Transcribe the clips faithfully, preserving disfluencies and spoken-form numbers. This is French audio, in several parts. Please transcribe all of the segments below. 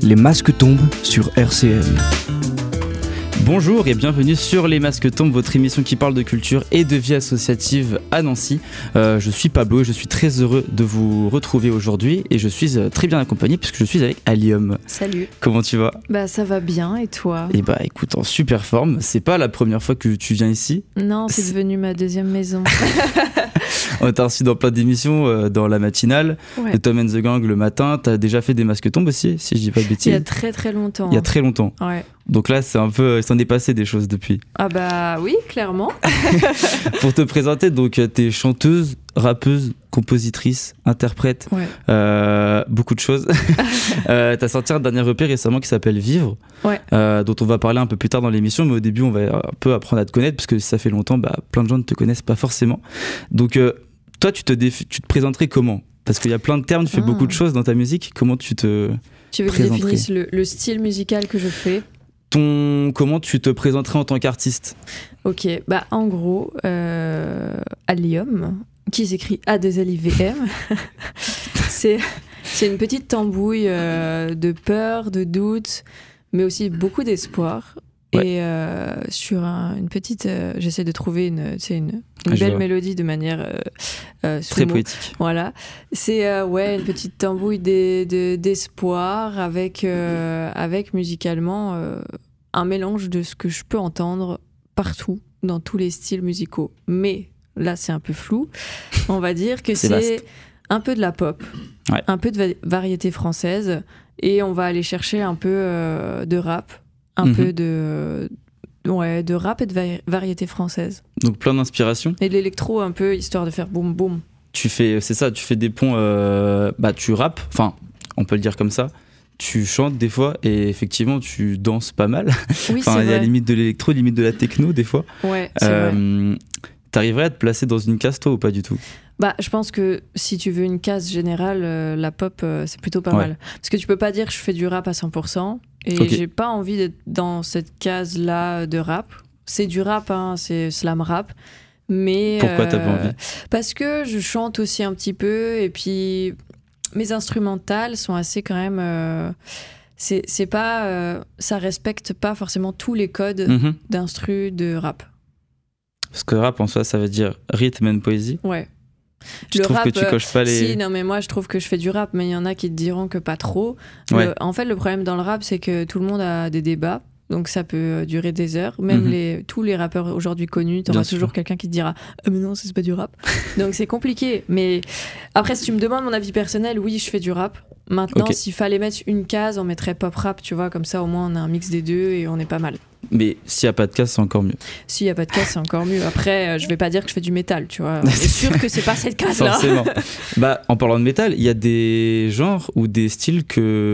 Les masques tombent sur R C M. Bonjour et bienvenue sur Les Masques Tombent, votre émission qui parle de culture et de vie associative à Nancy. Euh, je suis Pablo et je suis très heureux de vous retrouver aujourd'hui et je suis euh, très bien accompagné puisque je suis avec Alium. Salut. Comment tu vas ? Bah ça va bien et toi ? Eh bah écoute, en super forme. C'est pas la première fois que tu viens ici. Non, c'est, c'est... devenu ma deuxième maison. On t'a reçu dans plein d'émissions, euh, dans la matinale, ouais. de Tom and the Gang le matin. T'as déjà fait des Masques Tombes aussi, si je dis pas de bêtises. Il y a très très longtemps. Il y a très longtemps. Ouais. Donc là, c'est un peu, il s'en est passé des choses depuis. Ah bah oui, clairement. Pour te présenter, donc t'es chanteuse, rappeuse, compositrice, interprète, ouais. euh, beaucoup de choses. euh, t'as sorti un dernier E P récemment qui s'appelle Vivre, ouais. euh, dont on va parler un peu plus tard dans l'émission, mais au début on va un peu apprendre à te connaître parce que si ça fait longtemps, bah, plein de gens ne te connaissent pas forcément. Donc euh, toi, tu te, déf- tu te présenterais comment ? Parce qu'il y a plein de termes, tu fais ah. beaucoup de choses dans ta musique. Comment tu te Tu veux que je définisse le, le style musical que je fais ? Ton, comment tu te présenterais en tant qu'artiste ? Ok, bah en gros, euh, Alium, qui s'écrit A deux L I V M, c'est, c'est une petite tambouille euh, de peur, de doute, mais aussi beaucoup d'espoir. Ouais. Et euh, sur un, une petite, euh, j'essaie de trouver une, c'est une, une ah, belle mélodie de manière euh, euh, très poétique. Voilà, c'est euh, ouais une petite tambouille de, de, d'espoir avec euh, avec musicalement euh, un mélange de ce que je peux entendre partout dans tous les styles musicaux. Mais là c'est un peu flou. On va dire que c'est, c'est un peu de la pop, ouais. un peu de va- variété française, et on va aller chercher un peu euh, de rap. Un mmh. peu de, ouais, de rap et de va- variété française. Donc plein d'inspiration. Et de l'électro un peu, histoire de faire boum boum. Tu fais, c'est ça, tu fais des ponts, euh, bah tu rappes, enfin on peut le dire comme ça, tu chantes des fois et effectivement tu danses pas mal. Oui, enfin, c'est il y a vrai. limite de l'électro, limite de la techno des fois. Ouais, c'est euh, vrai. T'arriverais à te placer dans une case toi ou pas du tout ? Bah, je pense que si tu veux une case générale, euh, la pop, euh, c'est plutôt pas ouais. mal. Parce que tu peux pas dire que je fais du rap à cent pour cent. Et okay. j'ai pas envie d'être dans cette case-là de rap. C'est du rap, hein, c'est slam rap. Mais, pourquoi euh, t'as pas envie ? Parce que je chante aussi un petit peu. Et puis, mes instrumentales sont assez quand même... Euh, c'est, c'est pas... Euh, ça respecte pas forcément tous les codes mm-hmm. d'instru de rap. Parce que rap, en soi, ça veut dire rythme and poésie. Ouais. Tu le trouves rap, que tu coches pas les... Si, non, mais moi, je trouve que je fais du rap, mais il y en a qui te diront que pas trop. Ouais. Le, en fait, le problème dans le rap, c'est que tout le monde a des débats, donc ça peut durer des heures. Même mm-hmm. les, tous les rappeurs aujourd'hui connus, t'auras toujours quelqu'un qui te dira « Ah, mais non, c'est pas du rap ». Donc c'est compliqué. Mais après, si tu me demandes mon avis personnel, oui, je fais du rap. Maintenant, okay. s'il fallait mettre une case, on mettrait pop-rap, tu vois, comme ça, au moins, on a un mix des deux et on est pas mal. Mais s'il n'y a pas de case, c'est encore mieux. S'il n'y a pas de case, c'est encore mieux. Après, euh, je vais pas dire que je fais du métal, tu vois. C'est sûr que c'est pas cette case-là. Forcément. Bah, en parlant de métal, il y a des genres ou des styles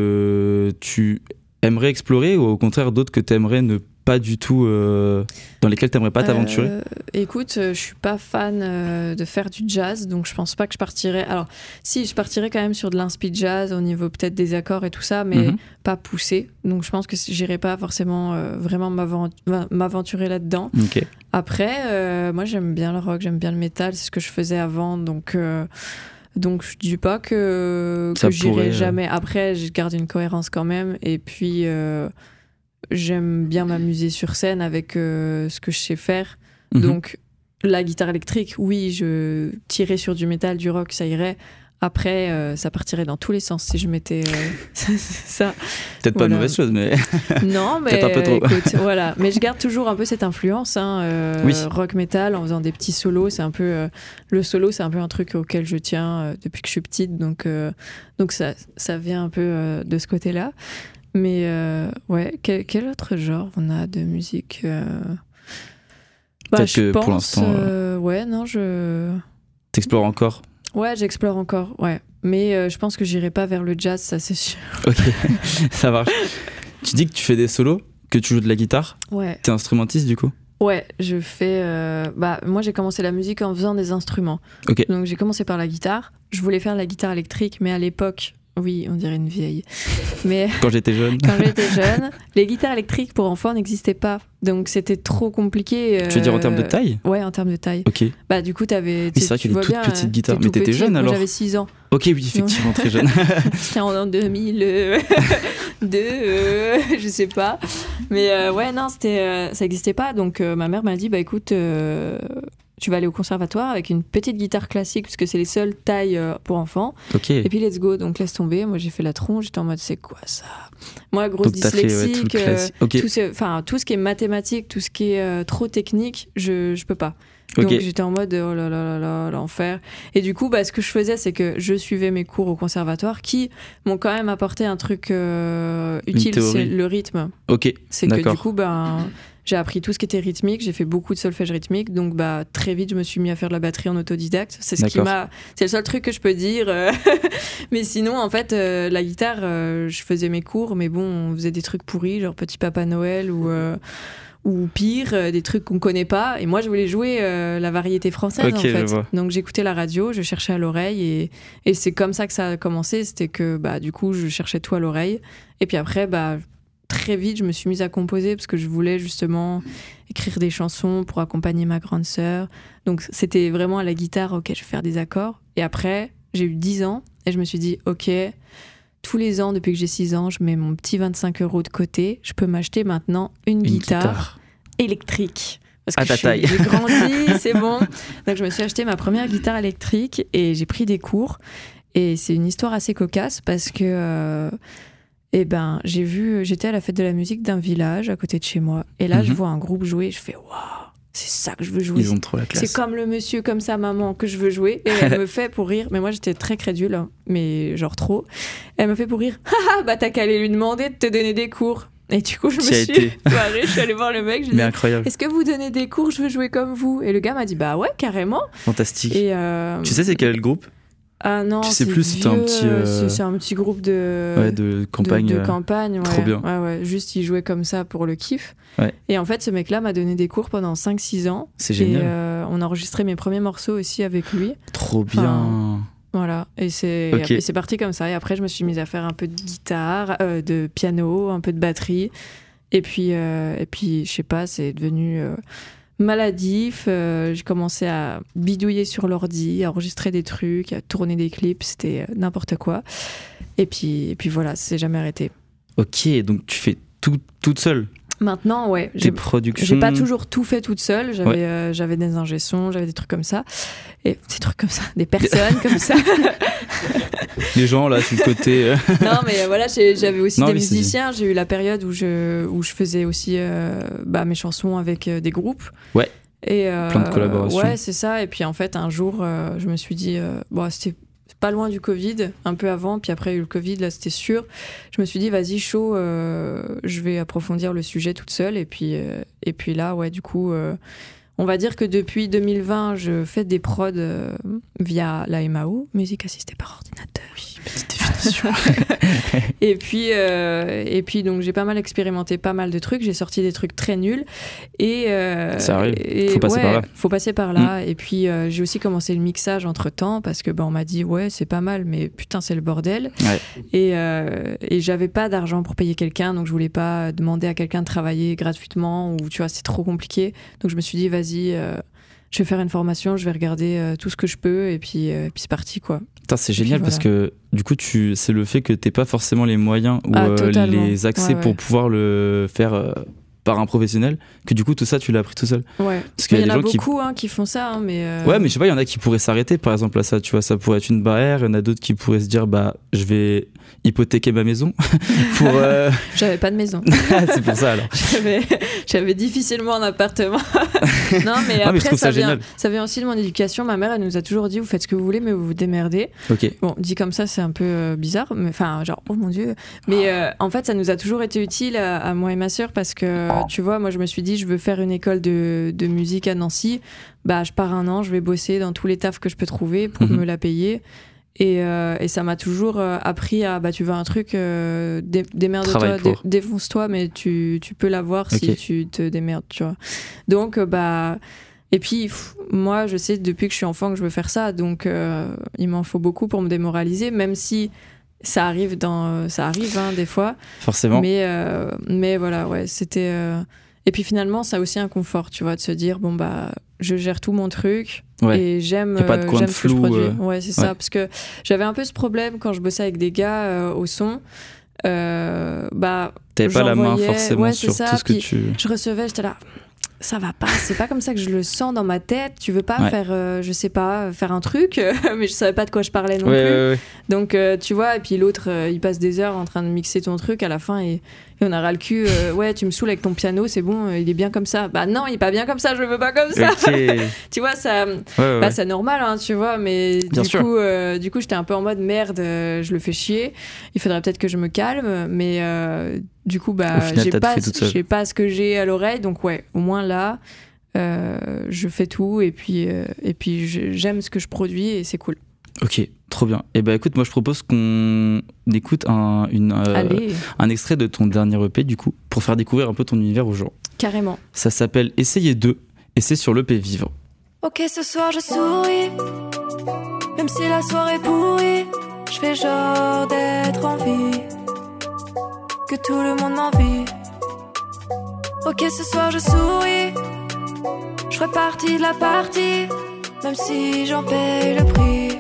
que tu aimerais explorer ou au contraire d'autres que tu aimerais ne pas du tout... Euh, dans lesquels tu n'aimerais pas t'aventurer ? euh, Écoute, euh, je suis pas fan euh, de faire du jazz, donc je pense pas que je partirais... Alors, si, je partirais quand même sur de l'inspi jazz au niveau peut-être des accords et tout ça, mais mm-hmm. pas poussé. Donc je pense que j'irais pas forcément euh, vraiment m'avent- m'aventurer là-dedans. Okay. Après, euh, moi j'aime bien le rock, j'aime bien le métal, c'est ce que je faisais avant, donc... Euh, Donc je dis pas que, que j'irai pourrait, jamais. Après, je garde une cohérence quand même. Et puis, euh, j'aime bien m'amuser sur scène avec euh, ce que je sais faire. Mm-hmm. Donc, la guitare électrique, oui, je tirais sur du métal, du rock, ça irait. Après, euh, ça partirait dans tous les sens si je mettais euh, ça. Peut-être voilà. Pas de mauvaise chose, mais... Non, mais peut-être un peu trop. Écoute, voilà. Mais je garde toujours un peu cette influence, hein, euh, oui. rock-metal, en faisant des petits solos. C'est un peu, euh, le solo, c'est un peu un truc auquel je tiens euh, depuis que je suis petite. Donc, euh, donc ça, ça vient un peu euh, de ce côté-là. Mais euh, ouais, quel, quel autre genre on a de musique euh... bah, Peut-être je que pense, pour l'instant... Euh, ouais, non, je... T'explores encore ? Ouais, j'explore encore, ouais. Mais euh, je pense que j'irai pas vers le jazz, ça c'est sûr. Ok, ça marche. Tu dis que tu fais des solos, que tu joues de la guitare ? Ouais. T'es instrumentiste du coup ? Ouais, je fais... Euh... Bah, moi j'ai commencé la musique en faisant des instruments. Ok. Donc j'ai commencé par la guitare. Je voulais faire la guitare électrique, mais à l'époque, Oui, on dirait une vieille. Mais quand j'étais jeune. Quand j'étais jeune, les guitares électriques pour enfants n'existaient pas. Donc c'était trop compliqué. Euh... Tu veux dire en termes de taille ? Ouais, en termes de taille. Ok. Bah du coup, t'avais. Mais c'est vrai qu'il y a des toutes petites guitares. Mais t'étais jeune alors ? Moi, j'avais six ans. Ok, oui, effectivement, très jeune. C'était en deux mille deux, euh, je sais pas. Mais euh, ouais, non, c'était, euh, ça n'existait pas. Donc euh, ma mère m'a dit, bah écoute, euh, tu vas aller au conservatoire avec une petite guitare classique, puisque c'est les seules tailles euh, pour enfants. Ok. Et puis let's go, donc laisse tomber. Moi j'ai fait la tronche, j'étais en mode c'est quoi ça ? Moi, grosse donc, dyslexique, fait, ouais, tout, okay. tout, ce, tout ce qui est mathématique, tout ce qui est euh, trop technique, je, je peux pas. Donc okay. j'étais en mode oh là là là là l'enfer. Et du coup bah ce que je faisais c'est que je suivais mes cours au conservatoire qui m'ont quand même apporté un truc euh, utile, c'est le rythme. Ok. C'est D'accord. que du coup bah j'ai appris tout ce qui était rythmique, j'ai fait beaucoup de solfège rythmique, donc bah très vite je me suis mis à faire de la batterie en autodidacte. C'est ce D'accord. qui m'a, c'est le seul truc que je peux dire. Mais sinon en fait euh, la guitare, euh, je faisais mes cours, mais bon on faisait des trucs pourris genre Petit Papa Noël ou euh, ou pire, euh, des trucs qu'on connaît pas. Et moi, je voulais jouer euh, la variété française, okay, en fait. Donc, j'écoutais la radio, je cherchais à l'oreille. Et, et c'est comme ça que ça a commencé. C'était que, bah, du coup, je cherchais tout à l'oreille. Et puis après, bah, très vite, je me suis mise à composer parce que je voulais justement écrire des chansons pour accompagner ma grande sœur. Donc, c'était vraiment à la guitare, OK, je vais faire des accords. Et après, j'ai eu dix ans et je me suis dit, OK... Tous les ans, depuis que j'ai six ans, je mets mon petit vingt-cinq euros de côté. Je peux m'acheter maintenant une, une guitare, guitare électrique. Parce que à ta je taille. J'ai grandi, c'est bon. Donc je me suis acheté ma première guitare électrique et j'ai pris des cours. Et c'est une histoire assez cocasse parce que euh, eh ben, j'ai vu, j'étais à la fête de la musique d'un village à côté de chez moi. Et là, mm-hmm. je vois un groupe jouer. Je fais waouh! C'est ça que je veux jouer. Ils ont trop la classe. C'est comme le monsieur, comme sa maman que je veux jouer. Et elle me fait pour rire. Mais moi, j'étais très crédule, hein, mais genre trop. Elle me fait pour rire. Haha, bah t'as qu'à aller lui demander de te donner des cours. Et du coup, je Qui me suis barrée. Je suis allée voir le mec. Je mais dit, incroyable. Est-ce que vous donnez des cours ? Je veux jouer comme vous. Et le gars m'a dit, bah ouais, carrément. Fantastique. Et euh... Tu sais, c'est quel groupe ? Ah non, tu sais c'est plus, c'était un petit. Euh... C'est, c'est un petit groupe de. Ouais, de campagne. De, de campagne, ouais. Trop bien. Ouais, ouais. Juste, il jouait comme ça pour le kiff. Ouais. Et en fait, ce mec-là m'a donné des cours pendant cinq six ans. C'est génial. Et euh, on a enregistré mes premiers morceaux aussi avec lui. Trop bien. Enfin, voilà. Et c'est, okay. et c'est parti comme ça. Et après, je me suis mise à faire un peu de guitare, euh, de piano, un peu de batterie. Et puis, euh, et puis je sais pas, c'est devenu. Euh, maladif, euh, j'ai commencé à bidouiller sur l'ordi, à enregistrer des trucs, à tourner des clips, c'était euh, n'importe quoi. Et puis, et puis voilà, c'est jamais arrêté. Ok, donc tu fais tout toute seule ? Maintenant, ouais. J'ai, productions... j'ai pas toujours tout fait toute seule. J'avais, ouais. euh, j'avais des ingé-sons, j'avais des trucs comme ça. Et des trucs comme ça, des personnes comme ça. Les gens là, sur le côté. Non, mais voilà, j'ai, j'avais aussi non, des oui, musiciens. J'ai eu la période où je, où je faisais aussi euh, bah, mes chansons avec euh, des groupes. Ouais. Et, euh, plein de collaborations. Ouais, c'est ça. Et puis en fait, un jour, euh, je me suis dit, euh, bon, c'était pas loin du Covid, un peu avant, puis après il y a eu le Covid, là c'était sûr. Je me suis dit, vas-y, chaud, euh, je vais approfondir le sujet toute seule. Et puis, euh, et puis là, ouais, du coup, euh, on va dire que depuis deux mille vingt, je fais des prods euh, via la M A O, musique assistée par ordinateur. Oui, petite définition. et puis, euh, et puis donc j'ai pas mal expérimenté pas mal de trucs. J'ai sorti des trucs très nuls. Et, euh, ça arrive. Et, faut passer ouais, par là. Faut passer par là. Mm. Et puis euh, j'ai aussi commencé le mixage entre temps parce que bah, on m'a dit ouais c'est pas mal, mais putain c'est le bordel. Ouais. Et, euh, et j'avais pas d'argent pour payer quelqu'un, donc je voulais pas demander à quelqu'un de travailler gratuitement ou tu vois c'est trop compliqué. Donc je me suis dit vas-y. Euh, je vais faire une formation, je vais regarder euh, tout ce que je peux et puis, euh, puis c'est parti quoi. Putain, c'est génial puis, parce voilà. que du coup tu, c'est le fait que t'aies pas forcément les moyens ou ah, euh, les accès ouais, ouais. pour pouvoir le faire euh, par un professionnel, que du coup tout ça tu l'as appris tout seul. Ouais. Parce qu'il y, y a en des a gens beaucoup qui... hein, qui font ça, hein, mais. Euh... Ouais, mais je sais pas, il y en a qui pourraient s'arrêter par exemple à ça, tu vois, ça pourrait être une barrière. Il y en a d'autres qui pourraient se dire bah je vais hypothéquer ma maison pour. Euh... J'avais pas de maison. C'est pour ça alors. J'avais, j'avais difficilement un appartement. non, mais non, après, mais je trouve ça, ça, vient, génial. ça vient aussi de mon éducation. Ma mère, elle nous a toujours dit vous faites ce que vous voulez, mais vous vous démerdez. Ok. Bon, dit comme ça, c'est un peu euh, bizarre, mais enfin, genre, oh mon Dieu. Mais euh, en fait, ça nous a toujours été utile à, à moi et ma sœur parce que, tu vois, moi, je me suis dit je veux faire une école de, de musique à Nancy. Bah, je pars un an, je vais bosser dans tous les tafs que je peux trouver pour mm-hmm. me la payer. Et, euh, et ça m'a toujours euh, appris à bah tu veux un truc euh, dé- démerde-toi dé- défonce-toi mais tu, tu peux l'avoir okay. si tu te démerdes tu vois donc euh, bah et puis pff, moi je sais depuis que je suis enfant que je veux faire ça donc euh, il m'en faut beaucoup pour me démoraliser même si ça arrive, dans, ça arrive hein, des fois. Forcément. Mais, euh, mais voilà, ouais, c'était... Euh... Et puis finalement, ça a aussi un confort, tu vois, de se dire, bon, bah, je gère tout mon truc ouais. et j'aime, y a pas de coin j'aime de ce que je flou, produis. euh... Ouais, c'est ouais. ça. Parce que j'avais un peu ce problème quand je bossais avec des gars euh, au son. Euh, bah, T'avais pas la main forcément ouais, sur ça. tout ce que Puis tu... Je recevais, j'étais là... Ça va pas, c'est pas comme ça que je le sens dans ma tête. Tu veux pas ouais. faire, euh, je sais pas, faire un truc, mais je savais pas de quoi je parlais non ouais, plus. Ouais, ouais. Donc, euh, tu vois, et puis l'autre, euh, il passe des heures en train de mixer ton truc à la fin et, et on a ras le cul. Euh, ouais, tu me saoules avec ton piano, c'est bon, euh, il est bien comme ça. Bah non, il est pas bien comme ça, je veux pas comme ça. Okay. Tu vois, ça, ouais, ouais. bah, c'est normal, hein, tu vois, mais bien du sûr. coup, euh, du coup, j'étais un peu en mode merde, euh, je le fais chier. Il faudrait peut-être que je me calme, mais euh, du coup, bah, final, j'ai pas, j'ai pas ce que j'ai à l'oreille, donc ouais, au moins là. Euh, je fais tout et puis, euh, et puis je, j'aime ce que je produis et c'est cool. Ok, trop bien. Et bah écoute, moi je propose qu'on écoute un, une, euh, un extrait de ton dernier E P du coup, pour faire découvrir un peu ton univers aux gens. Carrément. Ça s'appelle Essayez deux et c'est sur l'E P Vivre. Ok, ce soir je souris, même si la soirée est pourrie, je fais genre d'être en vie, que tout le monde m'envie. Ok, ce soir je souris, je ferai partie de la partie, même si j'en paye le prix.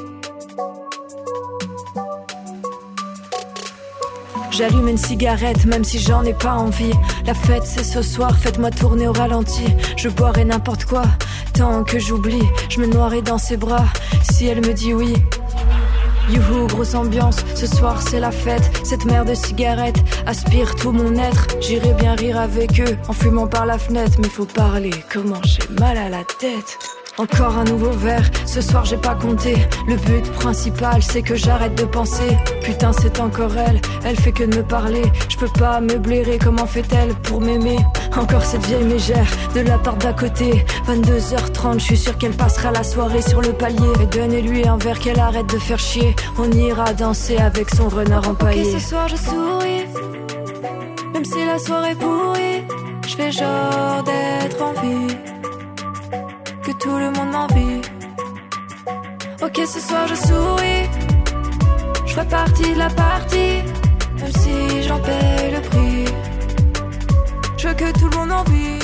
J'allume une cigarette, même si j'en ai pas envie. La fête c'est ce soir, faites-moi tourner au ralenti. Je boirai n'importe quoi, tant que j'oublie. Je me noierai dans ses bras, si elle me dit oui. Youhou, grosse ambiance, ce soir c'est la fête. Cette mer de cigarettes aspire tout mon être. J'irai bien rire avec eux en fumant par la fenêtre. Mais faut parler, comment j'ai mal à la tête. Encore un nouveau verre, ce soir j'ai pas compté. Le but principal c'est que j'arrête de penser. Putain c'est encore elle, elle fait que de me parler. Je peux pas me blairer, comment fait-elle pour m'aimer. Encore cette vieille mégère de la part d'à côté. Vingt-deux heures trente, je suis sûr qu'elle passera la soirée sur le palier. Et donnez-lui un verre qu'elle arrête de faire chier. On ira danser avec son renard empaillé. Ok, ce soir je souris, même si la soirée est pourrie. Je fais genre d'être en vie, que tout le monde m'envie. Ok, ce soir je souris, je ferai partie de la partie, même si j'en paye le prix. Je veux que tout le monde envie.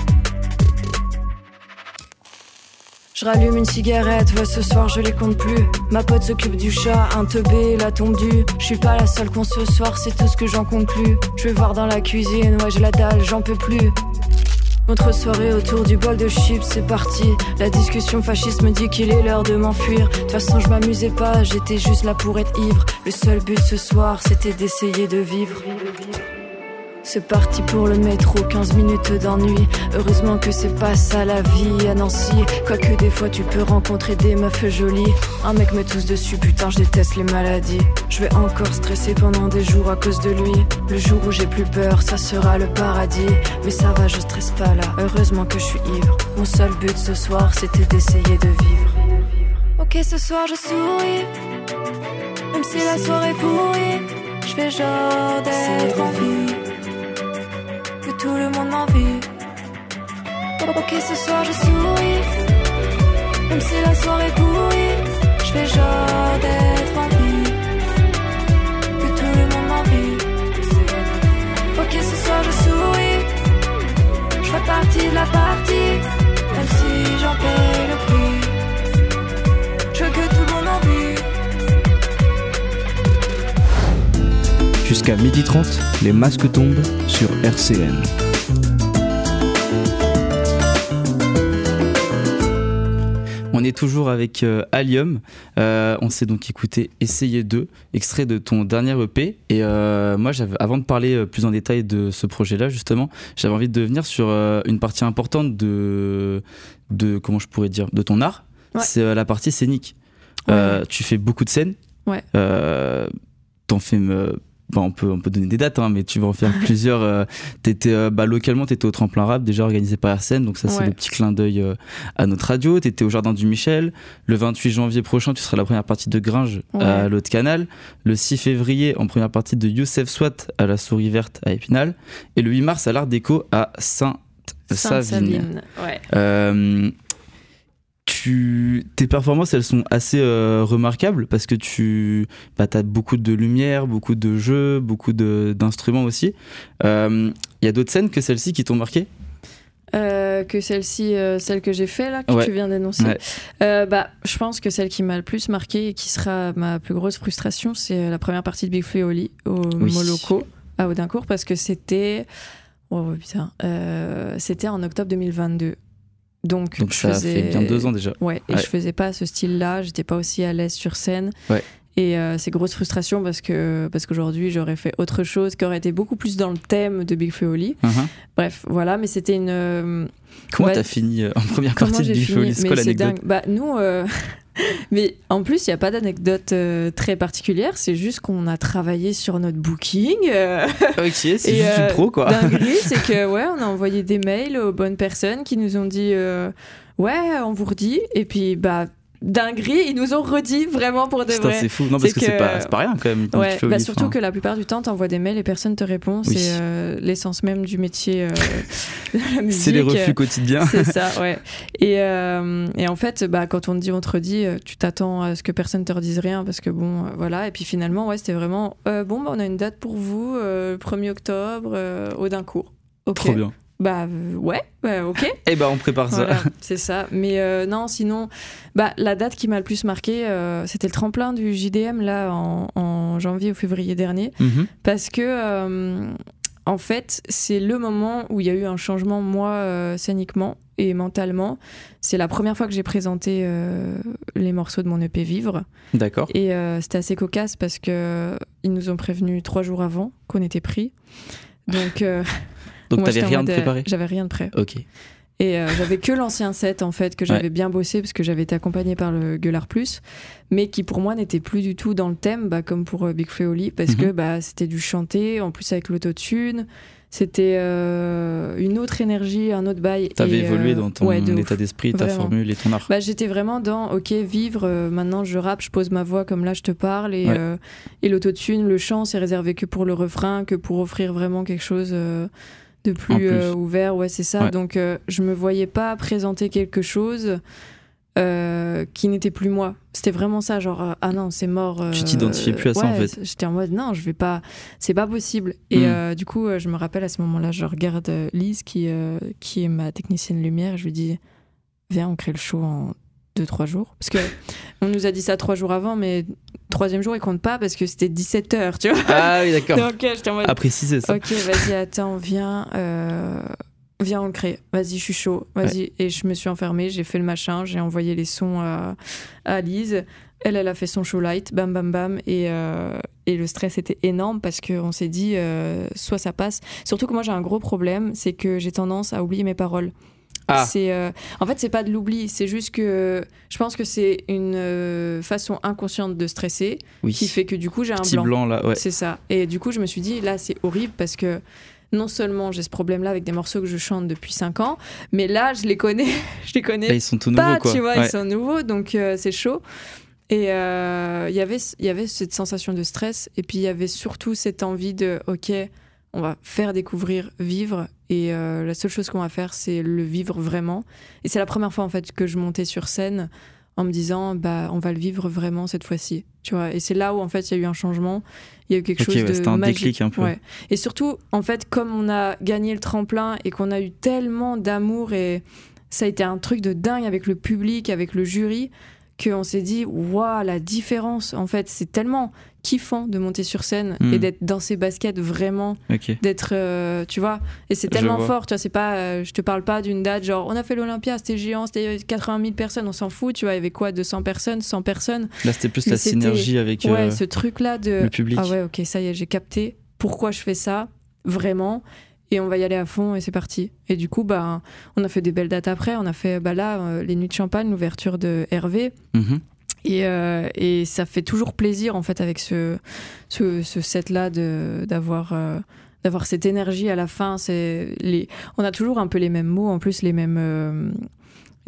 Je rallume une cigarette, ouais ce soir je les compte plus. Ma pote s'occupe du chat, un teubé, la tombe due. Je suis pas la seule con ce soir, c'est tout ce que j'en conclus. Je vais voir dans la cuisine, ouais j'ai la dalle, j'en peux plus. Notre soirée autour du bol de chips, c'est parti. La discussion fasciste me dit qu'il est l'heure de m'enfuir. De toute façon je m'amusais pas, j'étais juste là pour être ivre. Le seul but ce soir c'était d'essayer de vivre. C'est parti pour le métro, quinze minutes d'ennui. Heureusement que c'est pas ça la vie à Nancy. Quoique des fois tu peux rencontrer des meufs jolies. Un mec me tousse dessus, putain je déteste les maladies. Je vais encore stresser pendant des jours à cause de lui. Le jour où j'ai plus peur, ça sera le paradis. Mais ça va, je stresse pas là, heureusement que je suis ivre. Mon seul but ce soir c'était d'essayer de vivre. Ok ce soir je souris, même si la soirée est pourrie. Je fais genre d'être en vie, que tout le monde m'envie. Ok ce soir je souris, même si la soirée est pourrie. Je fais genre d'être en vie, que tout le monde m'envie. Ok ce soir je souris, je ferai partie de la partie, même si j'en paye le prix. Je veux que tout le monde envie. Jusqu'à midi trente, les masques tombent sur R C N. On est toujours avec euh, Allium. Euh, on s'est donc écouté Essayez deux, extrait de ton dernier E P. Et euh, moi, j'avais, avant de parler plus en détail de ce projet-là, justement, j'avais envie de venir sur euh, une partie importante de, de, comment je pourrais dire, de ton art. Ouais. C'est euh, la partie scénique. Ouais. Euh, tu fais beaucoup de scènes. Ouais. Euh, t'en fais... Me, Bon, on, peut, on peut donner des dates, hein, mais tu vas en faire plusieurs. Euh, t'étais, euh, bah, localement, tu étais au Tremplin Rap, déjà organisé par R C N, donc ça, c'est ouais. le petit clin d'œil euh, à notre radio. Tu étais au Jardin du Michel. Le vingt-huit janvier prochain, tu seras à la première partie de Gringe ouais. à l'Autre Canal. Le six février, en première partie de Youssef Swat à la Souris Verte à Épinal. Et le huit mars, à l'Art Déco à Sainte-Savine. Sainte-Savine, ouais. Euh, tu, tes performances, elles sont assez euh, remarquables parce que tu bah, as beaucoup de lumière, beaucoup de jeux, beaucoup de, d'instruments aussi. Il euh, y a d'autres scènes que celles-ci qui t'ont marqué ? Euh, que celle-ci, euh, celle que j'ai fait là, que ouais. tu viens d'énoncer. Ouais. Euh, bah, je pense que celle qui m'a le plus marqué et qui sera ma plus grosse frustration, c'est la première partie de Big Flo et Oli au oui. Moloko à Audincourt, parce que c'était, oh putain, euh, c'était en octobre deux mille vingt-deux. Donc, Donc je ça faisais... fait bien deux ans déjà. Ouais, et ouais. je faisais pas ce style-là, j'étais pas aussi à l'aise sur scène. Ouais. Et euh, c'est grosse frustration parce que parce qu'aujourd'hui j'aurais fait autre chose qui aurait été beaucoup plus dans le thème de Big Flo et Oli. Uh-huh. Bref, voilà, mais c'était une. Euh, Comment ouais, t'as fini euh, en première partie de Big Flo et Oli ? C'est quoi l'anecdote ? Bah nous, euh, mais en plus il y a pas d'anecdote euh, très particulière. C'est juste qu'on a travaillé sur notre booking. Euh, ok, c'est et, juste euh, du pro quoi. Dinguerie, c'est que ouais, on a envoyé des mails aux bonnes personnes qui nous ont dit euh, ouais, on vous redit. Et puis bah. Dinguerie, ils nous ont redit vraiment pour de Putain, vrai. C'est fou, non parce c'est que, que c'est, pas, c'est pas rien quand même. Ouais, bah Oli, surtout enfin... que la plupart du temps, t'envoies des mails et personne te répond. Oui. C'est euh, l'essence même du métier euh, de la musique. C'est les refus quotidiens. C'est ça, ouais. Et, euh, et en fait, bah, quand on te dit, on te redit, tu t'attends à ce que personne te redise rien parce que bon, euh, voilà. Et puis finalement, ouais, c'était vraiment euh, bon, bah, on a une date pour vous, euh, premier octobre, euh, Audincourt. Okay. Trop bien. Bah euh, ouais, bah, ok. Et bah on prépare ça. Voilà, c'est ça. Mais euh, non, sinon, bah la date qui m'a le plus marqué, euh, c'était le tremplin du J D M là en, en janvier ou février dernier, mm-hmm. parce que euh, en fait, c'est le moment où il y a eu un changement moi euh, scéniquement et mentalement. C'est la première fois que j'ai présenté euh, les morceaux de mon E P Vivre. D'accord. Et euh, c'était assez cocasse parce que ils nous ont prévenu trois jours avant qu'on était pris. Donc euh, Donc moi, t'avais rien de préparé ? J'avais rien de prêt. Ok. Et euh, j'avais que l'ancien set en fait que j'avais ouais. bien bossé parce que j'avais été accompagnée par le Gueulard Plus, mais qui pour moi n'était plus du tout dans le thème, bah, comme pour euh, Big Flo et Oli, parce mm-hmm. que bah, c'était du chanté, en plus avec l'autotune, c'était euh, une autre énergie, un autre bail. T'avais et, évolué euh, dans ton ouais, de état ouf. d'esprit, ta Vraiment. formule et ton art. Bah, j'étais vraiment dans ok vivre, euh, maintenant je rappe, je pose ma voix comme là je te parle, et, ouais. euh, et l'autotune, le chant c'est réservé que pour le refrain, que pour offrir vraiment quelque chose euh, de plus, plus. Euh, ouvert, ouais c'est ça. Ouais. Donc euh, je me voyais pas présenter quelque chose euh, qui n'était plus moi. C'était vraiment ça, genre euh, ah non c'est mort. Euh, tu t'identifiais plus à ça ouais, en fait. J'étais en mode non je vais pas, c'est pas possible. Et mm. euh, du coup euh, je me rappelle à ce moment-là, je regarde euh, Lise qui euh, qui est ma technicienne lumière, et je lui dis viens on crée le show en deux trois jours, parce que on nous a dit ça trois jours avant, mais troisième jour il compte pas parce que c'était dix-sept heures, tu vois. Ah oui d'accord. Donc j'étais en mode à préciser ça. Ok vas-y attends viens euh, viens on le crée, vas-y je suis chaud, vas-y. Ouais. Et je me suis enfermée, j'ai fait le machin, j'ai envoyé les sons à, à Lise, elle elle a fait son show light, bam bam bam, et euh, et le stress était énorme parce qu'on s'est dit euh, soit ça passe, surtout que moi j'ai un gros problème, c'est que j'ai tendance à oublier mes paroles. Ah. C'est, euh, en fait, c'est pas de l'oubli, c'est juste que je pense que c'est une euh, façon inconsciente de stresser, oui. qui fait que du coup j'ai un Petit blanc. blanc là, ouais. C'est ça. Et du coup, je me suis dit, là, c'est horrible parce que non seulement j'ai ce problème-là avec des morceaux que je chante depuis cinq ans, mais là, je les connais, je les connais là, ils sont tout pas, nouveaux, quoi. Tu vois, ouais. Ils sont nouveaux, donc euh, c'est chaud. Et il euh, y avait, il y avait cette sensation de stress, et puis il y avait surtout cette envie de, ok, on va faire découvrir Vivre, et euh, la seule chose qu'on va faire c'est le vivre vraiment, et c'est la première fois en fait que je montais sur scène en me disant bah on va le vivre vraiment cette fois-ci, tu vois. Et c'est là où en fait il y a eu un changement, il y a eu quelque okay, chose ouais, de c'était un magique, déclic un peu. Ouais. Et surtout en fait comme on a gagné le tremplin et qu'on a eu tellement d'amour, et ça a été un truc de dingue avec le public, avec le jury, qu'on s'est dit waouh, la différence en fait, c'est tellement kiffant de monter sur scène mmh. et d'être dans ses baskets vraiment, okay. d'être euh, tu vois, et c'est tellement fort, tu vois, c'est pas euh, je te parle pas d'une date genre on a fait l'Olympia, c'était géant, c'était quatre-vingt mille personnes, on s'en fout, tu vois, il y avait quoi, deux cents personnes, cent personnes, là c'était plus mais la c'était, synergie avec ouais, euh, ce truc là de le public. Ah ouais ok, ça y est, j'ai capté pourquoi je fais ça vraiment, et on va y aller à fond, et c'est parti. Et du coup bah on a fait des belles dates après, on a fait bah là euh, les Nuits de Champagne, l'ouverture de Hervé. mmh. Et, euh, et ça fait toujours plaisir en fait avec ce, ce, ce set là de, d'avoir, euh, d'avoir cette énergie à la fin. C'est les, on a toujours un peu les mêmes mots, en plus les mêmes, euh,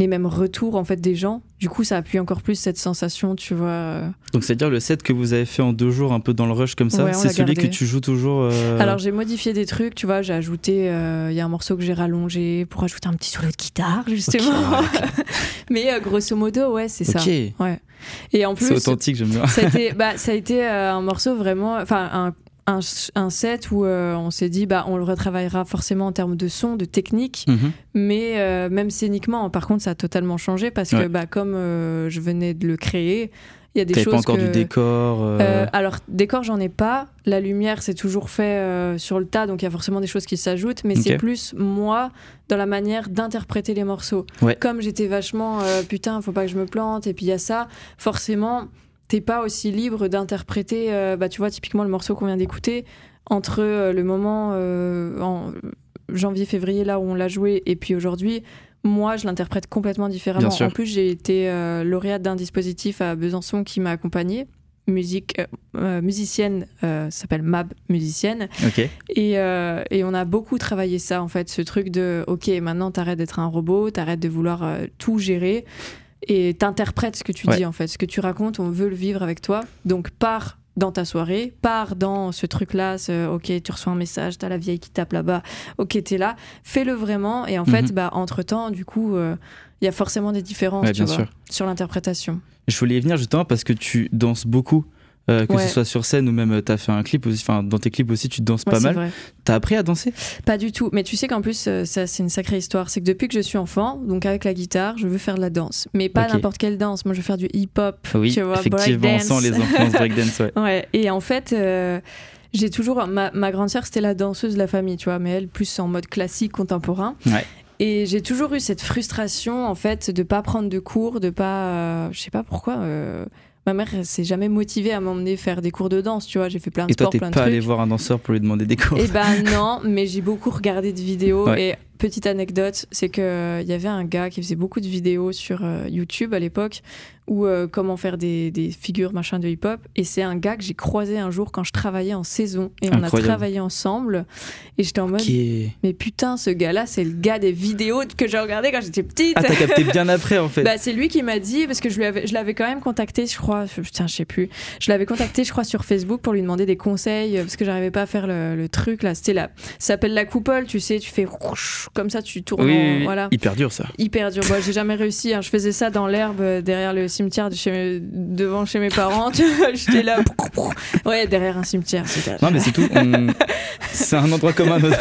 les mêmes retours en fait des gens. Du coup, ça appuie encore plus cette sensation, tu vois. Donc, c'est-à-dire le set que vous avez fait en deux jours, un peu dans le rush comme ça, ouais, c'est celui gardé. que tu joues toujours euh... Alors, j'ai modifié des trucs, tu vois. J'ai ajouté, il euh, y a un morceau que j'ai rallongé pour ajouter un petit solo de guitare, justement. Okay, okay. Mais euh, grosso modo, ouais, c'est okay. ça. Ouais. Et en plus, c'est authentique, j'aime bien. Ça a été, bah, ça a été euh, un morceau vraiment, enfin un Un, un set où euh, on s'est dit bah on le retravaillera forcément en termes de son, de technique, mm-hmm. mais euh, même scéniquement par contre ça a totalement changé parce ouais. que bah comme euh, je venais de le créer, il y a des T'avais choses pas encore que... du décor euh... Euh, alors décor j'en ai pas, la lumière c'est toujours fait euh, sur le tas, donc il y a forcément des choses qui s'ajoutent, mais okay. c'est plus moi dans la manière d'interpréter les morceaux. Ouais. Comme j'étais vachement euh, putain faut pas que je me plante, et puis il y a ça forcément t'es pas aussi libre d'interpréter, euh, bah, tu vois, typiquement le morceau qu'on vient d'écouter, entre euh, le moment euh, en janvier-février, là où on l'a joué, et puis aujourd'hui, moi, je l'interprète complètement différemment. En plus, j'ai été euh, lauréate d'un dispositif à Besançon qui m'a accompagnée. Musique, euh, euh, musicienne, euh, s'appelle Mab Musicienne. Okay. Et, euh, et on a beaucoup travaillé ça, en fait, ce truc de, ok, maintenant, t'arrêtes d'être un robot, t'arrêtes de vouloir euh, tout gérer. Et t'interprètes ce que tu ouais. dis en fait, ce que tu racontes, on veut le vivre avec toi. Donc pars dans ta soirée, pars dans ce truc-là, ce, ok tu reçois un message, t'as la vieille qui tape là-bas, ok t'es là, fais-le vraiment. Et en mm-hmm. fait, bah, entre-temps, du coup, il euh, y a forcément des différences ouais, tu vois, sûr. sur l'interprétation. Je voulais y venir justement parce que tu danses beaucoup. Euh, que ouais. ce soit sur scène ou même euh, t'as fait un clip aussi, enfin dans tes clips aussi tu danses ouais, pas mal. Vrai. T'as appris à danser ? Pas du tout, mais tu sais qu'en plus euh, ça c'est une sacrée histoire, c'est que depuis que je suis enfant, donc avec la guitare, je veux faire de la danse, mais pas okay. n'importe quelle danse. Moi je veux faire du hip-hop, oui, tu vois, effectivement, sans les influences breakdance, ouais. ouais. Et en fait. Euh, J'ai toujours ma, ma grande sœur c'était la danseuse de la famille, tu vois, mais elle plus en mode classique contemporain. Ouais. Et j'ai toujours eu cette frustration en fait de pas prendre de cours, de pas, euh, je sais pas pourquoi. Euh, ma mère s'est jamais motivée à m'emmener faire des cours de danse, tu vois. J'ai fait plein de et sports, toi, plein de trucs. Et toi, t'es pas allé trucs. voir un danseur pour lui demander des cours ? Eh ben non, mais j'ai beaucoup regardé de vidéos. Ouais. Et petite anecdote, c'est que il y avait un gars qui faisait beaucoup de vidéos sur euh, YouTube à l'époque, ou euh, comment faire des, des figures machin de hip-hop, et c'est un gars que j'ai croisé un jour quand je travaillais en saison, et Incroyable. On a travaillé ensemble, et j'étais en mode okay. mais putain ce gars-là c'est le gars des vidéos que j'ai regardé quand j'étais petite. Ah t'as capté bien après en fait. Bah c'est lui qui m'a dit, parce que je, lui avais, je l'avais quand même contacté je crois, putain je sais plus, je l'avais contacté je crois sur Facebook pour lui demander des conseils, parce que j'arrivais pas à faire le, le truc là, c'était là, ça s'appelle la coupole, tu sais, tu fais comme ça, tu tournes oui, en, oui, oui. Voilà. Hyper dur ça. Hyper dur, moi j'ai jamais réussi, hein. Je faisais ça dans l'herbe derrière le cimetière de chez mes, devant chez mes parents, j'étais là ouais derrière un cimetière. Non mais c'est tout, on... c'est un endroit comme un autre.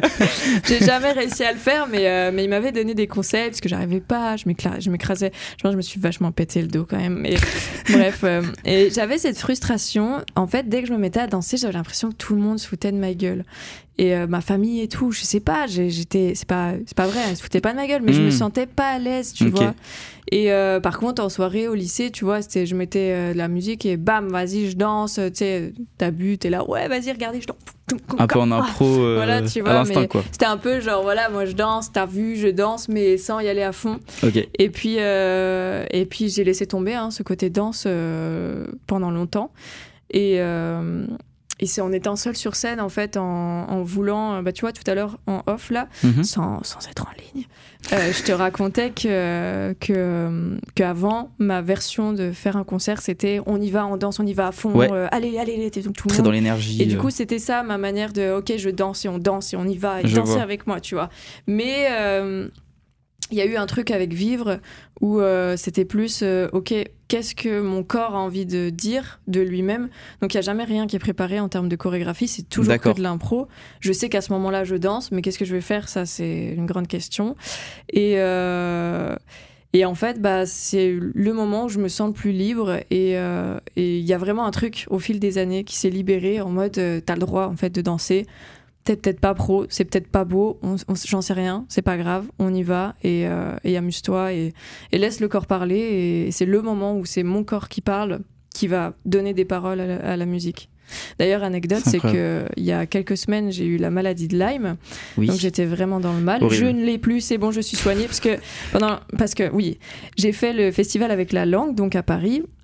J'ai jamais réussi à le faire, mais, euh, mais il m'avait donné des conseils parce que j'arrivais pas, je, m'écla... je m'écrasais, je pense que je me suis vachement pété le dos quand même, mais bref, euh, et j'avais cette frustration, en fait dès que je me mettais à danser j'avais l'impression que tout le monde se foutait de ma gueule. Et euh, ma famille et tout, je sais pas, j'étais, c'est pas, c'est pas vrai, elle se foutait pas de ma gueule, mais mmh. je me sentais pas à l'aise, tu okay. vois. Et euh, par contre, en soirée, au lycée, tu vois, c'était, je mettais euh, de la musique et bam, vas-y, je danse, tu sais, t'as bu, t'es là, ouais, vas-y, regardez, je danse. Un peu en impro, euh, voilà, tu vois, à l'instinct, mais quoi. C'était un peu genre, voilà, moi je danse, t'as vu, je danse, mais sans y aller à fond. Okay. Et puis, euh, et puis j'ai laissé tomber hein, ce côté danse euh, pendant longtemps. Et. Euh, Et c'est en étant seule sur scène, en fait, en, en voulant... Bah, tu vois, tout à l'heure, en off, là, mm-hmm. sans, sans être en ligne, euh, je te racontais que, que, qu'avant, ma version de faire un concert, c'était on y va, on danse, on y va à fond, ouais. euh, allez, allez, allez, tout le Très monde. dans l'énergie. Et du coup, c'était ça, ma manière de, ok, je danse et on danse et on y va, et je danser vois. avec moi, tu vois. Mais... Euh, il y a eu un truc avec Vivre où euh, c'était plus, euh, ok, qu'est-ce que mon corps a envie de dire de lui-même. Donc il n'y a jamais rien qui est préparé en termes de chorégraphie, c'est toujours D'accord. que de l'impro. Je sais qu'à ce moment-là, je danse, mais qu'est-ce que je vais faire ? Ça, c'est une grande question. Et... Euh... Et en fait, bah, c'est le moment où je me sens le plus libre, et il euh, y a vraiment un truc au fil des années qui s'est libéré en mode euh, t'as le droit en fait de danser. T'es peut-être pas pro, c'est peut-être pas beau, on, on, j'en sais rien, c'est pas grave, on y va et, euh, et amuse-toi et, et laisse le corps parler. Et c'est le moment où c'est mon corps qui parle qui va donner des paroles à la, à la musique. D'ailleurs, anecdote, c'est, c'est qu'il y a quelques semaines, j'ai eu la maladie de Lyme, oui. Donc j'étais vraiment dans le mal. Horrible. Je ne l'ai plus, c'est bon, je suis soignée, parce que, pendant, parce que oui, j'ai fait le festival avec la langue, donc à Paris,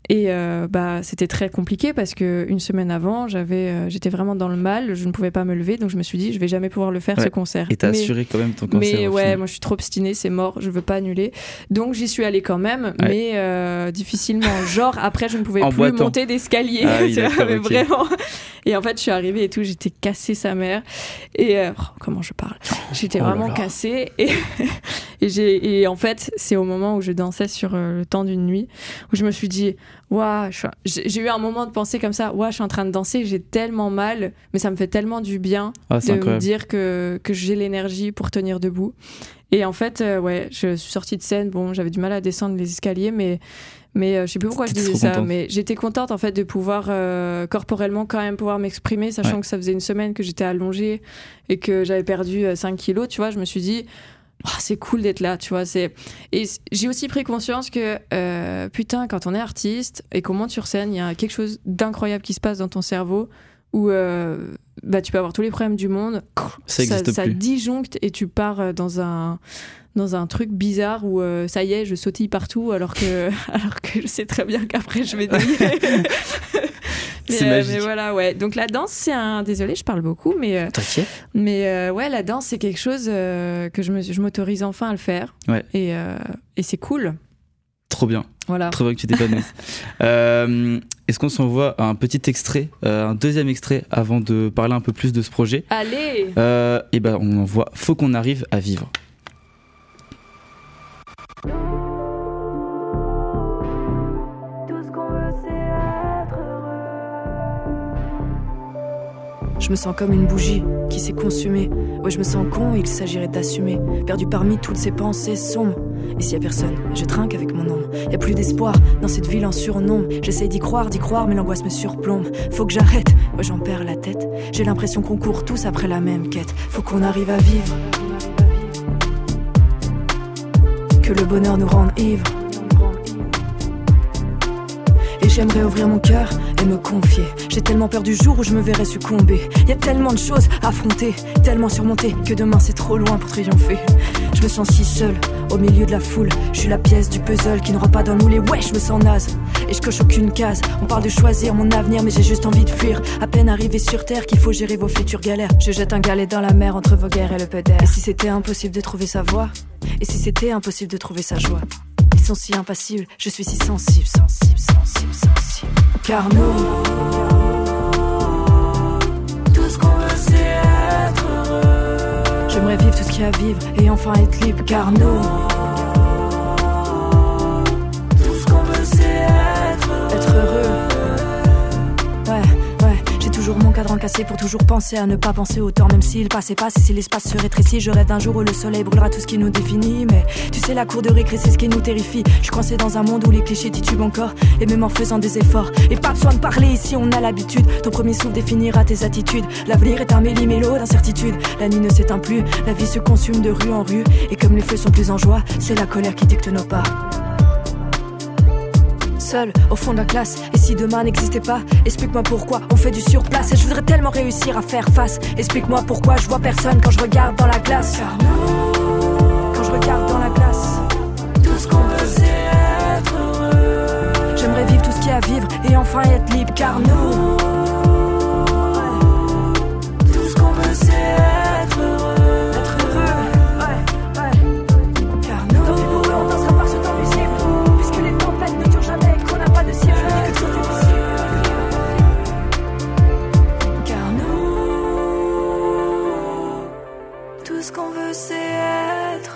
Et euh, bah, c'était très compliqué parce qu'une semaine avant, j'avais, euh, j'étais vraiment dans le mal, je ne pouvais pas me lever, donc je me suis dit, je vais jamais pouvoir le faire, ouais. ce concert. Et t'as mais, assuré quand même ton concert. Mais ouais, moi je suis trop obstinée, c'est mort, je veux pas annuler. Donc j'y suis allée quand même, ouais. mais euh, difficilement. Genre, après, je ne pouvais en plus boitant. monter d'escalier. Ah, oui, mais okay. vraiment. Et en fait, je suis arrivée et tout, j'étais cassée sa mère. Et euh, oh, comment je parle J'étais oh vraiment cassée. Et, et, j'ai, et en fait, c'est au moment où je dansais sur euh, le temps d'une nuit, où je me suis dit, waouh, j'ai, j'ai eu un moment de pensée comme ça, waouh, je suis en train de danser, j'ai tellement mal, mais ça me fait tellement du bien ah, de incroyable. me dire que, que j'ai l'énergie pour tenir debout. Et en fait, euh, ouais, je suis sortie de scène, bon, j'avais du mal à descendre les escaliers, mais, mais euh, je sais plus pourquoi T'étais je disais ça, contente. mais j'étais contente en fait de pouvoir euh, corporellement quand même pouvoir m'exprimer, sachant ouais. que ça faisait une semaine que j'étais allongée et que j'avais perdu euh, cinq kilos, tu vois, je me suis dit, oh, c'est cool d'être là, tu vois. C'est... Et j'ai aussi pris conscience que, euh, putain, quand on est artiste et qu'on monte sur scène, il y a quelque chose d'incroyable qui se passe dans ton cerveau où euh, bah, tu peux avoir tous les problèmes du monde, ça, ça, ça plus. disjoncte et tu pars dans un, dans un truc bizarre où euh, ça y est, je sautille partout alors que, alors que je sais très bien qu'après je vais délirer. Mais, c'est euh, magique. Mais voilà, ouais. Donc la danse, c'est un. Désolée, je parle beaucoup, mais. Euh, T'inquiète. Mais euh, ouais, la danse, c'est quelque chose euh, que je, me, je m'autorise enfin à le faire. Ouais. Et, euh, et c'est cool. Trop bien. Voilà. Trop bien que tu t'épanouisses. euh, est-ce qu'on s'envoie un petit extrait, euh, un deuxième extrait avant de parler un peu plus de ce projet ? Allez. euh, Et ben, on envoie Faut qu'on arrive à vivre. Je me sens comme une bougie qui s'est consumée. Ouais, je me sens con et il s'agirait d'assumer. Perdu parmi toutes ces pensées sombres. Et s'il y a personne, je trinque avec mon ombre. Y a plus d'espoir dans cette ville en surnombre. J'essaye d'y croire, d'y croire, mais l'angoisse me surplombe. Faut que j'arrête, ouais, j'en perds la tête. J'ai l'impression qu'on court tous après la même quête. Faut qu'on arrive à vivre. Que le bonheur nous rende ivres. Et j'aimerais ouvrir mon cœur et me confier. J'ai tellement peur du jour où je me verrai succomber. Y a tellement de choses à affronter, tellement surmonter, que demain c'est trop loin pour triompher. Je me sens si seule, au milieu de la foule. Je suis la pièce du puzzle qui ne rentre pas dans le moule. Et ouais, je me sens naze, et je coche aucune case. On parle de choisir mon avenir, mais j'ai juste envie de fuir. À peine arrivé sur terre qu'il faut gérer vos futures galères. Je jette un galet dans la mer entre vos guerres et le peu d'air. Et si c'était impossible de trouver sa voie? Et si c'était impossible de trouver sa joie? Ils sont si impassibles, je suis si sensible, sensible, sensible, sensible. Car nous, tout ce qu'on veut c'est être heureux. J'aimerais vivre tout ce qu'il y a à vivre et enfin être libre. Car nous, tout ce qu'on veut c'est être heureux. Être heureux. Ouais, ouais, j'ai toujours mon cadran cassé pour toujours penser à ne pas penser au temps. Même s'il passait pas, si l'espace se rétrécit. Je rêve d'un jour où le soleil brûlera tout ce qui nous définit. Mais tu sais, la cour de récré, c'est ce qui nous terrifie. Je suis coincé dans un monde où les clichés titubent encore. Et même en faisant des efforts. Et pas besoin de parler ici, on a l'habitude. Ton premier souffle définira tes attitudes. L'avenir est un méli-mélo d'incertitude. La nuit ne s'éteint plus, la vie se consume de rue en rue. Et comme les feux sont plus en joie, c'est la colère qui dicte nos pas. Seul au fond de la classe, et si demain n'existait pas, explique-moi pourquoi on fait du surplace. Et je voudrais tellement réussir à faire face. Explique-moi pourquoi je vois personne quand je regarde dans la glace. Car nous, quand je regarde dans la glace, tout ce qu'on veut c'est être heureux. J'aimerais vivre tout ce qu'il y a à vivre et enfin être libre. Car nous, tout ce qu'on veut c'est être heureux. Être heureux, ouais, ouais. Car nous, tant pis pour eux, on dansera par ce temps visible. Puisque les tempêtes ne durent jamais et qu'on n'a pas de ciel. Je me dis que tout est possible. Car nous, tout ce qu'on veut c'est être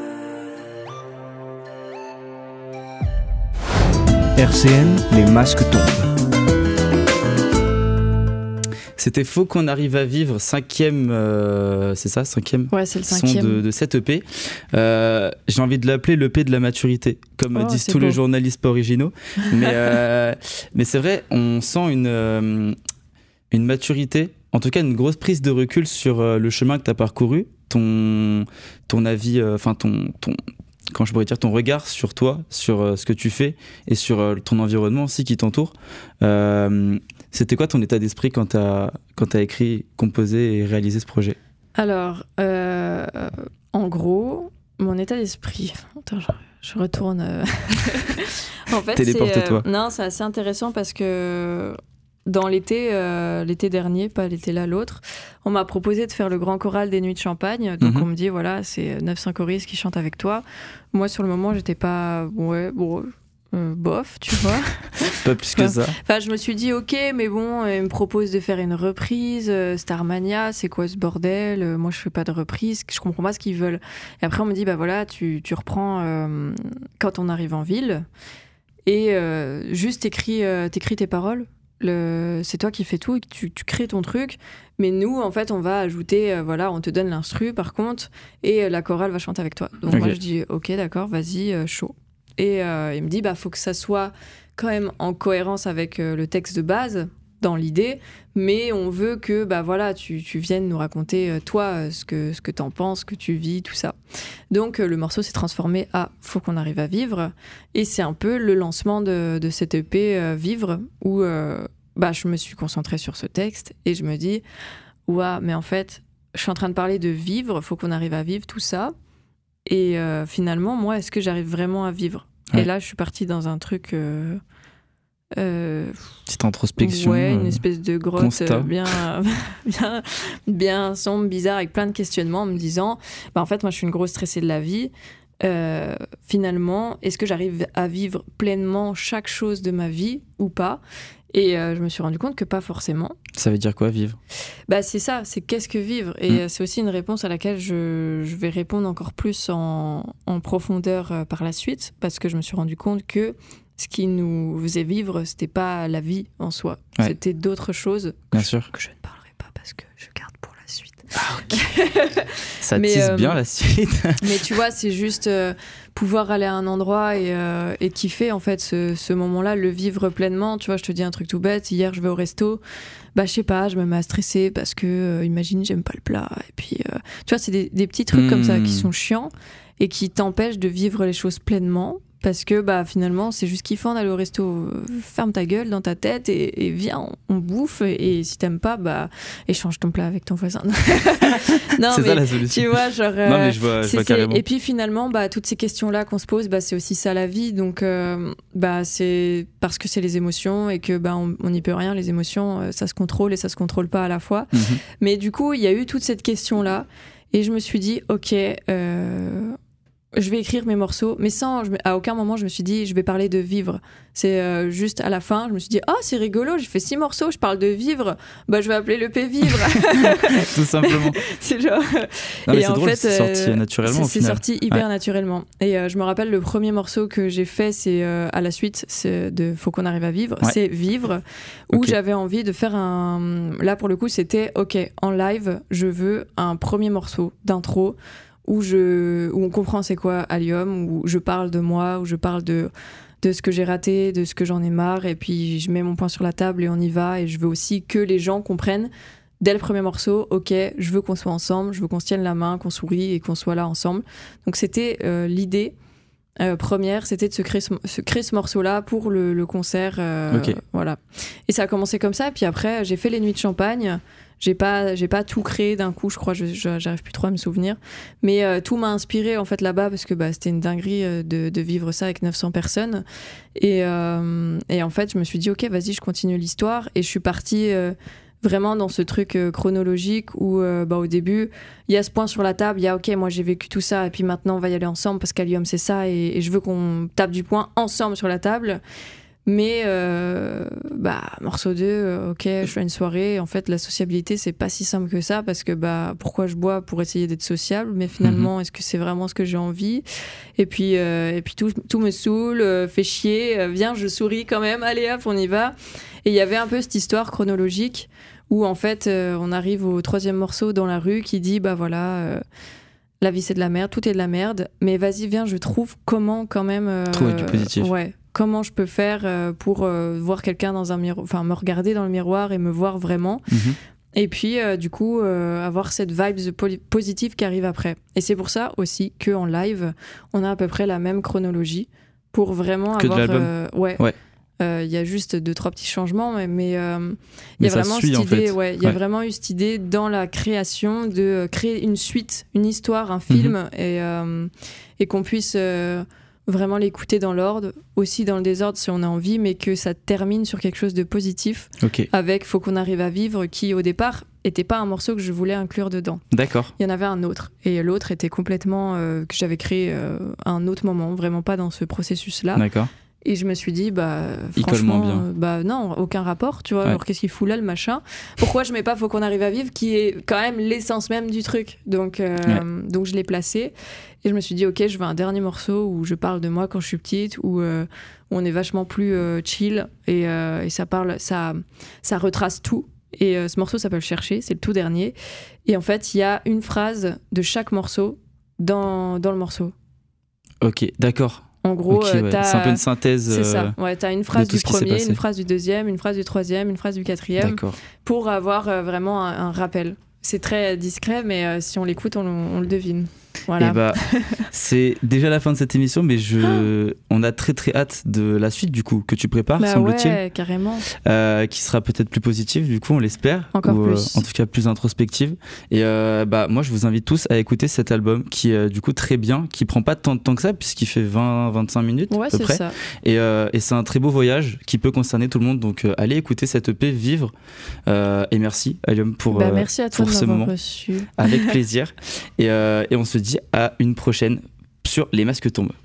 heureux. R C N, les masques tombent. C'était Faut qu'on arrive à vivre, cinquième, euh, c'est ça, cinquième ouais, c'est le son cinquième. de, de cette E P. Euh, j'ai envie de l'appeler l'E P de la maturité, comme Oh, disent c'est tous beau. les journalistes pas originaux. Mais, euh, mais c'est vrai, on sent une, euh, une maturité, en tout cas une grosse prise de recul sur euh, le chemin que tu as parcouru, ton, ton avis, enfin euh, ton... ton quand je pourrais dire ton regard sur toi, sur euh, ce que tu fais et sur euh, ton environnement aussi qui t'entoure. Euh, c'était quoi ton état d'esprit quand tu as quand tu as écrit, composé et réalisé ce projet ? Alors, euh, en gros, mon état d'esprit... Attends, je, je retourne. Euh... en fait, téléporte-toi. C'est, euh... non, c'est assez intéressant parce que dans l'été, euh, l'été dernier, pas l'été là, l'autre, on m'a proposé de faire le grand choral des Nuits de Champagne. Donc mm-hmm. on me dit, voilà, c'est neuf cents choristes qui chantent avec toi. Moi, sur le moment, j'étais pas... Ouais, bon... Euh, bof, tu vois. Pas plus que ça. Enfin, je me suis dit, ok, mais bon, ils me proposent de faire une reprise, euh, Starmania, c'est quoi ce bordel euh, moi, je fais pas de reprise, je comprends pas ce qu'ils veulent. Et après, on me dit, bah voilà, tu, tu reprends euh, quand on arrive en ville et euh, juste t'écris, euh, t'écris tes paroles. Le... C'est toi qui fais tout, tu, tu crées ton truc. Mais nous, en fait, on va ajouter, euh, voilà, on te donne l'instru, par contre, et euh, la chorale va chanter avec toi. Donc okay. moi, je dis, ok, d'accord, vas-y, euh, chaud. Et euh, il me dit, bah, faut que ça soit quand même en cohérence avec euh, le texte de base, dans l'idée, mais on veut que, bah voilà, tu, tu viennes nous raconter, euh, toi, euh, ce que, ce que t'en penses, ce que tu vis, tout ça. Donc, euh, le morceau s'est transformé à Faut qu'on arrive à vivre. Et c'est un peu le lancement de, de cette E P euh, Vivre, où euh, bah, je me suis concentrée sur ce texte et je me dis, ouah, mais en fait, je suis en train de parler de vivre, faut qu'on arrive à vivre, tout ça. Et euh, finalement, moi, est-ce que j'arrive vraiment à vivre ? Ouais. Et là, je suis partie dans un truc... Euh, euh, Petite introspection. Ouais, une espèce de grotte euh, bien, bien, bien sombre, bizarre, avec plein de questionnements, en me disant, bah, en fait, moi, je suis une grosse stressée de la vie. Euh, finalement, est-ce que j'arrive à vivre pleinement chaque chose de ma vie ou pas ? Et euh, je me suis rendu compte que pas forcément. Ça veut dire quoi, vivre ? Bah, c'est ça, c'est qu'est-ce que vivre ? Et mmh. c'est aussi une réponse à laquelle je, je vais répondre encore plus en, en profondeur euh, par la suite, parce que je me suis rendu compte que ce qui nous faisait vivre, c'était pas la vie en soi. Ouais. C'était d'autres choses que, Bien je, sûr. que je ne parlerai pas parce que je garde pour la suite. Ah, ok. Ça mais, tisse euh, bien la suite. Mais tu vois, c'est juste euh, pouvoir aller à un endroit et, euh, et kiffer en fait ce, ce moment-là, le vivre pleinement. Tu vois, je te dis un truc tout bête. Hier, je vais au resto. Bah, je sais pas, je me mets à stresser parce que, euh, imagine, j'aime pas le plat. Et puis, euh, tu vois, c'est des, des petits trucs mmh. comme ça qui sont chiants et qui t'empêchent de vivre les choses pleinement. Parce que bah, finalement, c'est juste kiffant d'aller au resto. Ferme ta gueule dans ta tête et, et viens, on, on bouffe. Et, et si t'aimes pas, bah, échange ton plat avec ton voisin. non, c'est mais, ça la solution. Tu vois, genre, non, mais je vois, je vois carrément. Et puis finalement, bah, toutes ces questions-là qu'on se pose, bah, c'est aussi ça la vie. Donc, euh, bah, c'est parce que c'est les émotions et que bah, on n'y peut rien. Les émotions, ça se contrôle et ça se contrôle pas à la fois. Mm-hmm. Mais du coup, il y a eu toute cette question-là. Et je me suis dit, ok... Euh, je vais écrire mes morceaux, mais sans, je, à aucun moment je me suis dit je vais parler de vivre. C'est euh, juste à la fin, je me suis dit oh c'est rigolo, j'ai fait six morceaux, je parle de vivre, bah je vais appeler l'E P Vivre. Tout simplement. C'est genre. Non, mais et c'est en drôle, fait, c'est sorti euh, naturellement. C'est, au final. c'est sorti hyper ouais. naturellement. Et euh, je me rappelle le premier morceau que j'ai fait, c'est euh, à la suite, c'est de Faut qu'on arrive à vivre, ouais. c'est Vivre, où okay. j'avais envie de faire un. Là pour le coup, c'était ok en live, je veux un premier morceau d'intro. Où, je, où on comprend c'est quoi Allium, où je parle de moi, où je parle de, de ce que j'ai raté, de ce que j'en ai marre, et puis je mets mon poing sur la table et on y va, et je veux aussi que les gens comprennent dès le premier morceau, ok, je veux qu'on soit ensemble, je veux qu'on se tienne la main, qu'on sourie et qu'on soit là ensemble. Donc c'était euh, l'idée euh, première, c'était de se créer ce, se créer ce morceau-là pour le, le concert. Euh, okay. Voilà. Et ça a commencé comme ça, puis après j'ai fait les Nuits de Champagne. J'ai pas, j'ai pas tout créé d'un coup, je crois, je, je, j'arrive plus trop à me souvenir. Mais euh, tout m'a inspiré en fait là-bas parce que bah, c'était une dinguerie euh, de, de vivre ça avec neuf cents personnes. Et, euh, et en fait, je me suis dit, ok, vas-y, je continue l'histoire. Et je suis partie euh, vraiment dans ce truc euh, chronologique où euh, bah, au début, il y a ce point sur la table, il y a, ok, moi j'ai vécu tout ça, et puis maintenant on va y aller ensemble parce qu'Allium c'est ça, et, et je veux qu'on tape du poing ensemble sur la table. Mais euh, bah morceau deux, euh, ok, je fais une soirée. En fait, la sociabilité c'est pas si simple que ça parce que bah pourquoi je bois pour essayer d'être sociable, mais finalement, mm-hmm. est-ce que c'est vraiment ce que j'ai envie ? Et puis euh, et puis tout tout me saoule, euh, fait chier. Euh, viens, je souris quand même. Allez hop, on y va. Et il y avait un peu cette histoire chronologique où en fait euh, on arrive au troisième morceau dans la rue qui dit bah voilà. Euh, la vie c'est de la merde, tout est de la merde. Mais vas-y, viens, je trouve comment quand même. Euh, Trouver du positif. Ouais. Comment je peux faire pour voir quelqu'un dans un miroir, enfin me regarder dans le miroir et me voir vraiment. Mmh. Et puis, euh, du coup, euh, avoir cette vibe positive qui arrive après. Et c'est pour ça aussi qu'en live, on a à peu près la même chronologie pour vraiment que avoir... de l'album. Euh, ouais. ouais. Il euh, y a juste deux, trois petits changements, mais il mais, euh, y a vraiment suit, cette idée, en fait. ouais, y a ouais. vraiment eu cette idée dans la création de créer une suite, une histoire, un film, mmh. et, euh, et qu'on puisse... Euh, vraiment l'écouter dans l'ordre, aussi dans le désordre si on a envie, mais que ça termine sur quelque chose de positif. Okay. Avec Faut qu'on arrive à vivre, qui au départ était pas un morceau que je voulais inclure dedans. D'accord. Il y en avait un autre, et l'autre était complètement euh, que j'avais créé euh, à un autre moment, vraiment pas dans ce processus-là. D'accord. Et je me suis dit, bah, il franchement, colle moins bien. Euh, bah non, aucun rapport, tu vois. Ouais. Alors qu'est-ce qu'il fout là, le machin ? Pourquoi je mets pas Faut qu'on arrive à vivre, qui est quand même l'essence même du truc. Donc, euh, ouais. donc je l'ai placé. Et je me suis dit, ok, je veux un dernier morceau où je parle de moi quand je suis petite, où, euh, où on est vachement plus euh, chill et, euh, et ça parle, ça, ça retrace tout. Et euh, ce morceau s'appelle Chercher, c'est le tout dernier. Et en fait, il y a une phrase de chaque morceau dans, dans le morceau. Ok, d'accord. En gros, okay, ouais. t'as... c'est un peu une synthèse. C'est ça. Euh, ouais, t'as une phrase du premier, une phrase du deuxième, une phrase du troisième, une phrase du quatrième, d'accord. pour avoir euh, vraiment un, un rappel. C'est très discret, mais euh, si on l'écoute, on, on le devine. Voilà. Et bah, c'est déjà la fin de cette émission, mais je, on a très très hâte de la suite du coup que tu prépares, bah semble-t-il. Ouais, carrément. Euh, qui sera peut-être plus positive, du coup, on l'espère. Encore ou, plus. Euh, en tout cas, plus introspective. Et euh, bah, moi, je vous invite tous à écouter cet album qui est euh, du coup très bien, qui prend pas tant de temps que ça, puisqu'il fait vingt à vingt-cinq minutes ouais, à peu près. Ça. Et, euh, et c'est un très beau voyage qui peut concerner tout le monde. Donc, euh, allez écouter cette E P, Vivre. Euh, et merci, Allium, pour, bah, merci à toi pour de ce moment. Reçu. Avec plaisir. et, euh, et on se dit à une prochaine sur Les Masques Tombent.